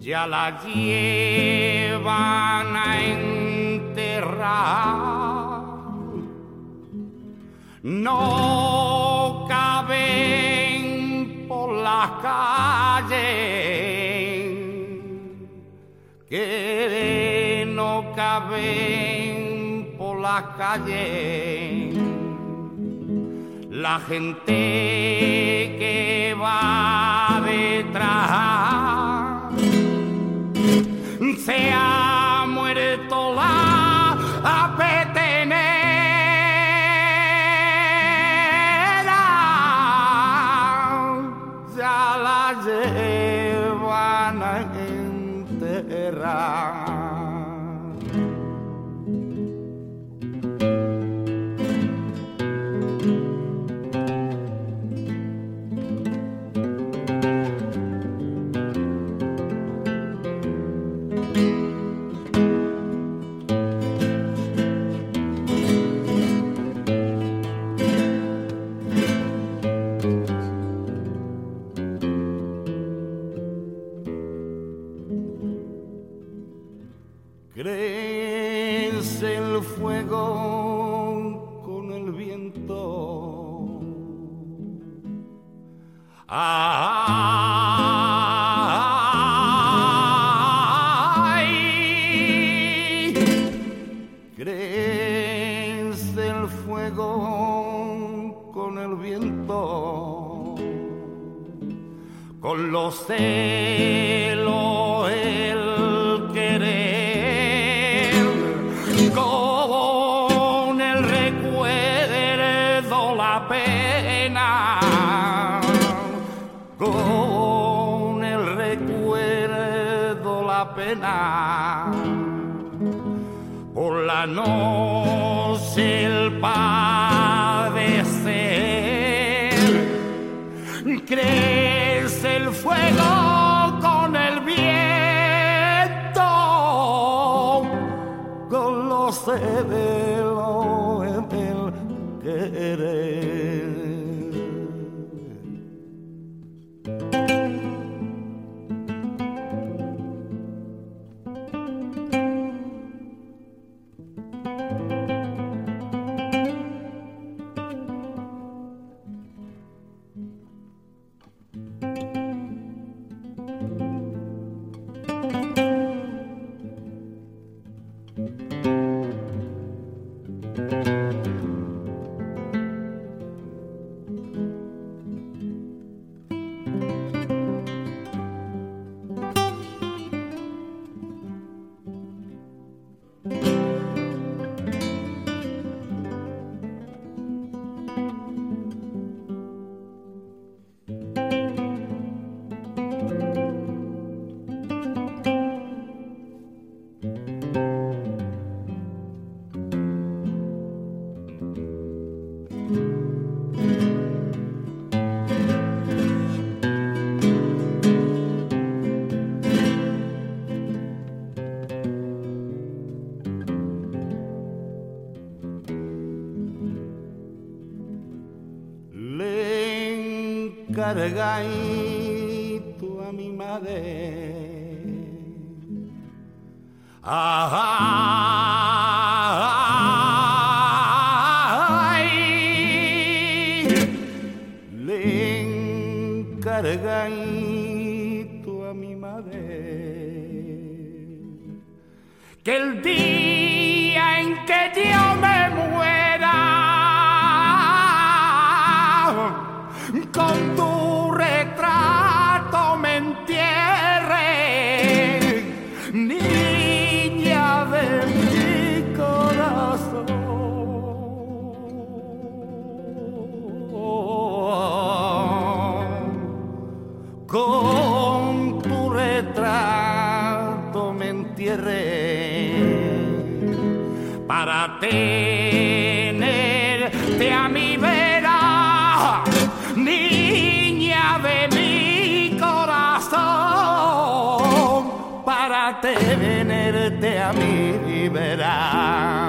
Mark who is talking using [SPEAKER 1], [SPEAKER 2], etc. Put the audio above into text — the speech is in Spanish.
[SPEAKER 1] ya la llevan a enterrar. No caben por las calles, que no caben por las calles. La gente que va detrás se ha muerto la petenera, ya la llevan a enterrar. Crece el fuego con el viento. Ay, crece el fuego con el viento, con los celos el querer, con el recuerdo la pena, con el recuerdo la pena, por la noche el padecer, crece el fuego con el viento, con los celos en el querer. Cargadito a mi madre, ay, le encargadito a mi madre, que el día en que yo me muera, con tu retrato me entierre, niña de mi corazón. Con tu retrato me entierre, para tenerte a mi vera, niña de mi corazón, para tenerte a mi vera.